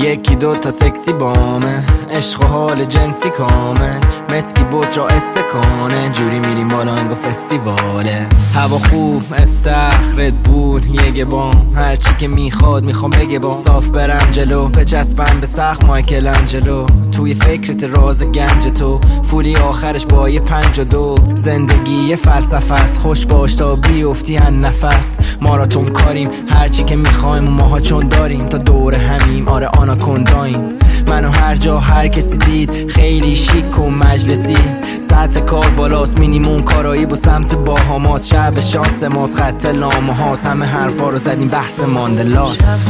یکی دو تا سکسی بامه، عشق و حال جنسی کامل، مسکی بود را استکانه، جوری میریم بالا انگا فستیواله. هوا خوب استخرت بود یه بام، هرچی که میخوام بگه بام. صاف برم جلو بچسبم به سقف مایکل انجلو، توی فکرت راز گنج تو، فولی آخرش با یه 5-2. زندگی یه فلسفه است، خوش باش تا بیفتی ان نفس. ماراتون کاریم هرچی که میخوایم و ماها چون داریم، تا دور همیم آره آناکونداییم. منو هر جا هر کسی دید خیلی شیک و مجلسی، سطح کار بالاست، مینیموم کارایی با سمت باهاماست. شب شانس ماست، خط لامه هاست، همه حرفا رو زدیم بحث ماندلاست.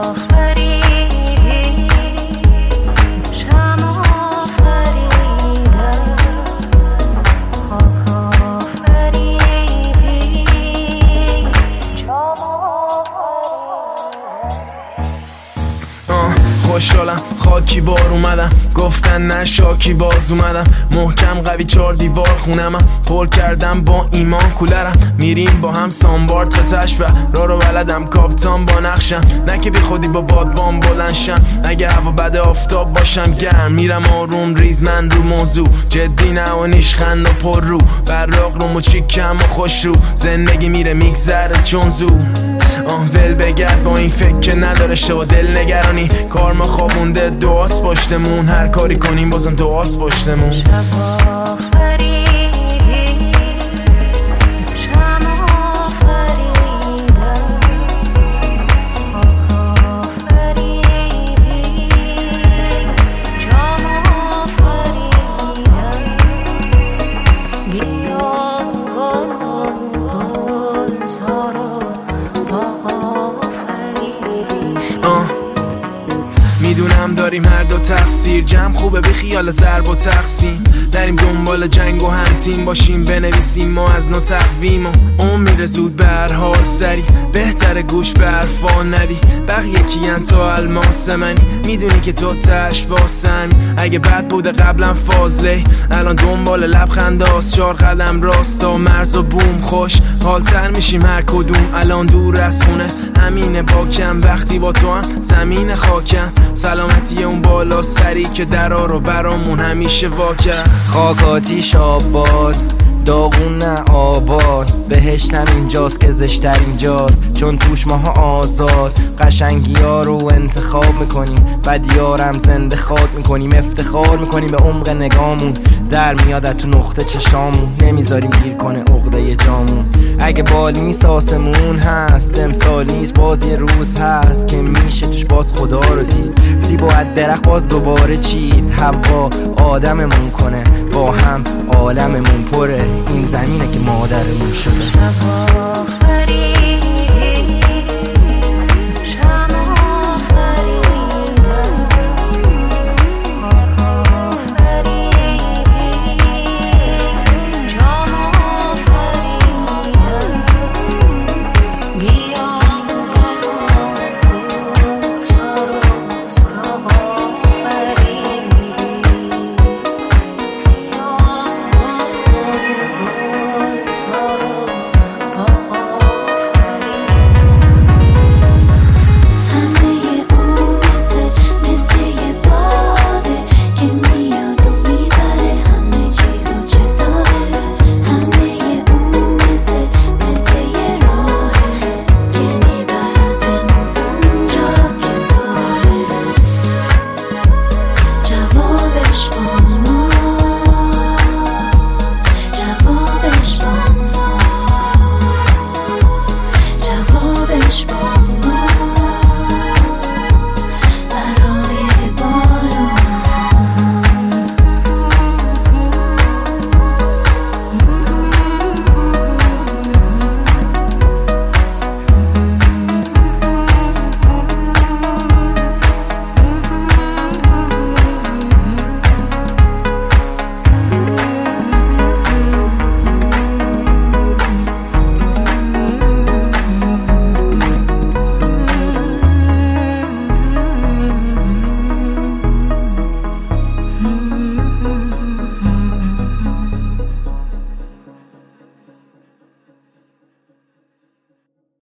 خوشحالم خاکی بار اومدم، گفتن نه شاکی باز اومدم. محکم قوی 4 دیوار خونمم، پر کردم با ایمان کولرم. میریم با هم سانبار تا تشبه، راه رو بلدم کاپتان با نقشم. نه که بی خودی با بادبان بلنشم، اگه هوا بد آفتاب باشم گرم. میرم آروم ریزمند رو موضوع، جدی نه و نیشخند و پر رو. براق رو مچیکم و خوش رو، زندگی میره میگذره چون زو. ول بگرد با این فکر که نداره شو دل نگرانی. کار ما خوابونده دعاست پشتمون، هر کاری کنیم بازم دعاست پشتمون. میدونم داریم هر دو تقصیر، جمع خوبه بی خیال ضرب و تقسیم. داریم دنبال جنگ و هم تیم باشیم، بنویسیم ما از نو تقویم. و اون میره زود به هر حال سری، بهتره گوش به حرفا ندی. بقیه کیان تو الماس منی، میدونی که تو تش واسمی. اگه بد بوده قبلا فاضله، الان دنبال لبخنداست. 4 قدم راستا مرز و بوم، خوش حالتر میشیم هر کدوم. الان دور از خونه امینه باکم، وقتی با تو هم زمین خاکم. سلامتی اون بالا سری که درا رو برامون همیشه واکر. خاک آتیش آباد داغون نه آباد، بهشتم اینجاست که زشتر اینجاست، چون توش ماها آزاد. قشنگی ها رو انتخاب میکنیم، بدیارم زنده خواد میکنیم. افتخار میکنیم به عمق نگامون، در میاد تو نقطه چشامون. نمیذاریم گیر کنه عقده جامون. اگه بال نیست آسمون هست، امسال نیست باز یه روز هست که میشه توش باز خدا رو دید. سیب و درخت باز دوباره چید، هوا آدممون کنه، با هم عالممون پره. این زمینه که مادرمون شده.